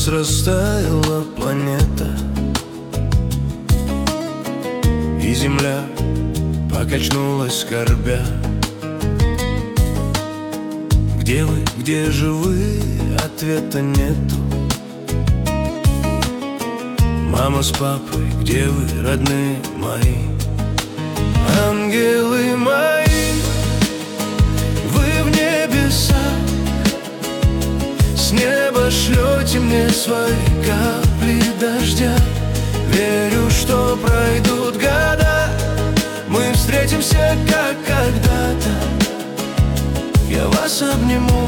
нас растаяла планета, и земля покачнулась скорбя. Где вы, где же вы? Ответа нету. Мама с папой, где вы, родные мои? Ангелы мои, вы в небесах, с неба шлете мне свои капли дождя. Верю, что пройдут года, мы встретимся, как когда-то. Я вас обниму.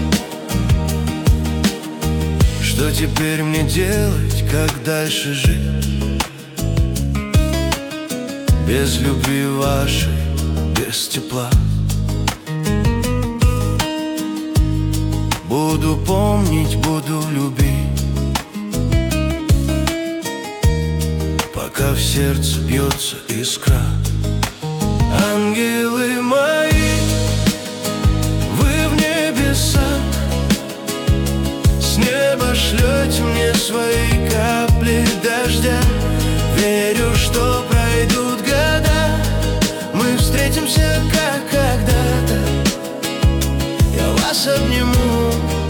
Что теперь мне делать, как дальше жить? Без любви вашей, без тепла. Буду помнить, буду любить, пока в сердце бьется искра. Ангелы мои, вы в небесах, с неба шлете мне свои капли дождя. Верю, что пройдут года, мы встретимся, как когда-то. Я вас обниму.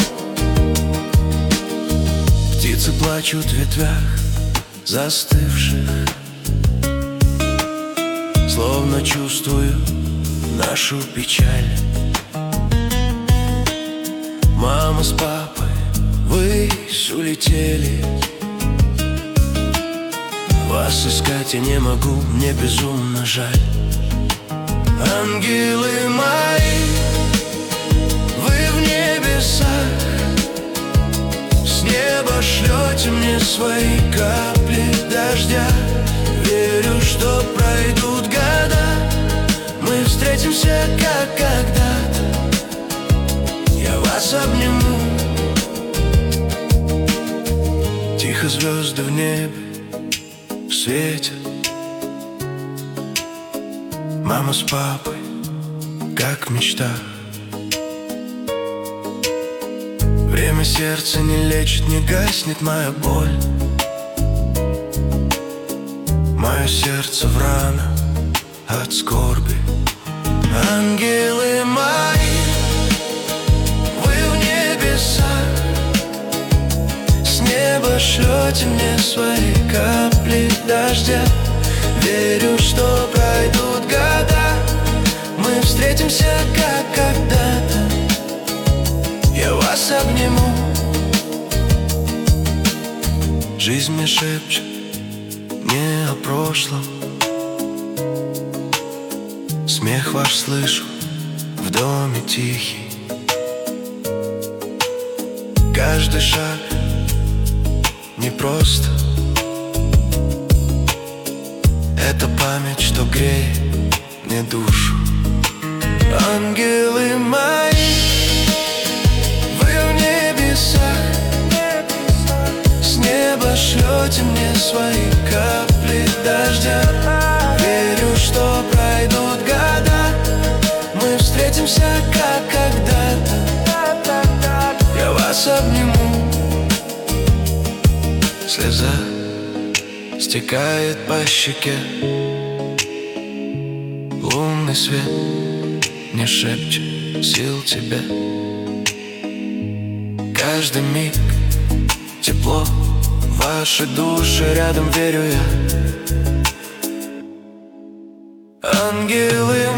Птицы плачут в ветвях застывших, словно чувствую нашу печаль. Мама с папой ввысь улетели, вас искать я не могу, мне безумно жаль. Ангелы мои, вы в небесах, с неба шлете мне свои капли дождя. Верю, что пройдут года, мы встретимся, как когда-то. Я вас обниму. Тихо звезды в небе светят, мама с папой, как в мечтах. Время сердца не лечит, не гаснет моя боль. Мое сердце в ранах от скорби. Ангелы мои, вы в небесах, с неба шлете мне свои капли дождя. Верю, что пройдут года, мы встретимся, как когда-то. Я вас обниму. Жизнь мне шепчет не о прошлом, смех ваш слышу в доме тихий. Каждый шаг непросто, это память, что греет мне душу. Ангелы мои, вы в небесах, с неба шлете мне свои капли дождя. Верю, что пройдут года, мы встретимся, как когда-то. Я вас обниму. Слеза стекает по щеке, лунный свет мне шепчет сил тебе. Каждый миг тепло вашей души рядом, верю я. Ангелы